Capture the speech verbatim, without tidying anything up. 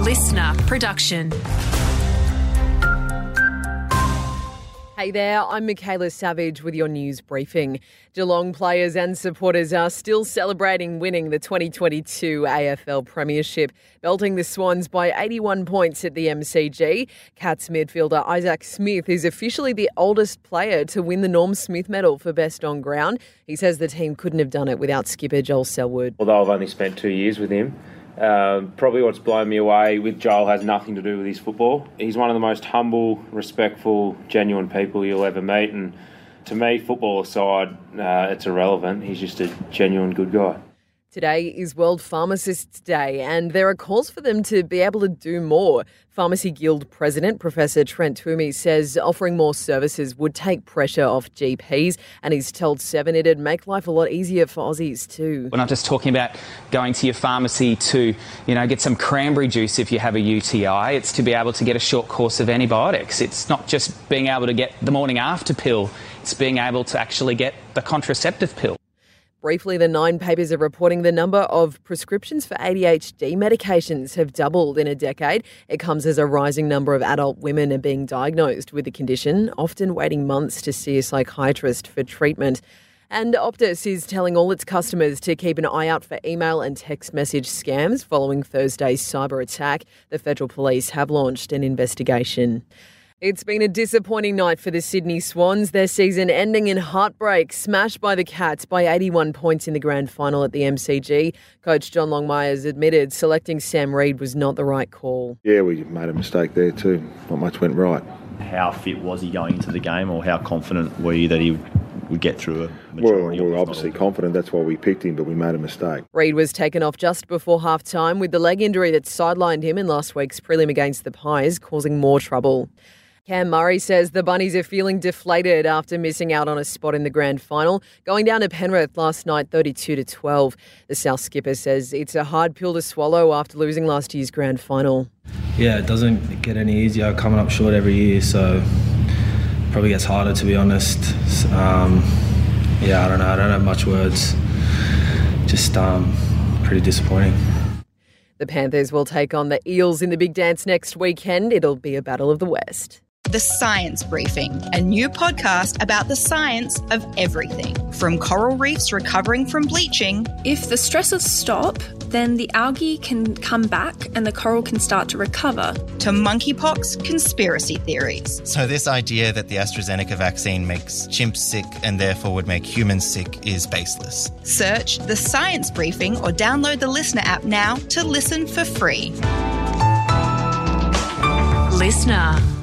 listener production. Hey there, I'm Michaela Savage with your news briefing. Geelong players and supporters are still celebrating winning the twenty twenty-two A F L Premiership, belting the Swans by eighty-one points at the M C G. Cats midfielder Isaac Smith is officially the oldest player to win the Norm Smith medal for best on ground. He says the team couldn't have done it without skipper Joel Selwood. Although I've only spent two years with him, Um, probably what's blown me away with Joel has nothing to do with his football. He's one of the most humble, respectful, genuine people you'll ever meet, and to me, football aside, uh, it's irrelevant. He's just a genuine good guy. Today is World Pharmacists Day, and there are calls for them to be able to do more. Pharmacy Guild President Professor Trent Twomey says offering more services would take pressure off G Ps, and he's told Seven it'd make life a lot easier for Aussies too. We're not just talking about going to your pharmacy to, you know, get some cranberry juice if you have a U T I. It's to be able to get a short course of antibiotics. It's not just being able to get the morning after pill. It's being able to actually get the contraceptive pill. Briefly, the Nine papers are reporting the number of prescriptions for A D H D medications have doubled in a decade. It comes as a rising number of adult women are being diagnosed with the condition, often waiting months to see a psychiatrist for treatment. And Optus is telling all its customers to keep an eye out for email and text message scams following Thursday's cyber attack. The Federal Police have launched an investigation. It's been a disappointing night for the Sydney Swans, their season ending in heartbreak, smashed by the Cats by eighty-one points in the grand final at the M C G. Coach John Longmire's admitted selecting Sam Reid was not the right call. Yeah, we made a mistake there too. Not much went right. How fit was he going into the game, or how confident were you that he would get through a majority? Well, we're obviously confident. That's why we picked him, but we made a mistake. Reid was taken off just before half-time with the leg injury that sidelined him in last week's prelim against the Pies, causing more trouble. Cam Murray says the Bunnies are feeling deflated after missing out on a spot in the grand final, going down to Penrith last night thirty-two to twelve. The South skipper says it's a hard pill to swallow after losing last year's grand final. Yeah, it doesn't get any easier coming up short every year, so probably gets harder, to be honest. Um, yeah, I don't know. I don't have much words. Just um, pretty disappointing. The Panthers will take on the Eels in the big dance next weekend. It'll be a battle of the West. The Science Briefing, a new podcast about the science of everything, from coral reefs recovering from bleaching. If the stresses stop, then the algae can come back and the coral can start to recover. To monkeypox conspiracy theories. So this idea that the AstraZeneca vaccine makes chimps sick and therefore would make humans sick is baseless. Search The Science Briefing or download the Listener app now to listen for free. Listener.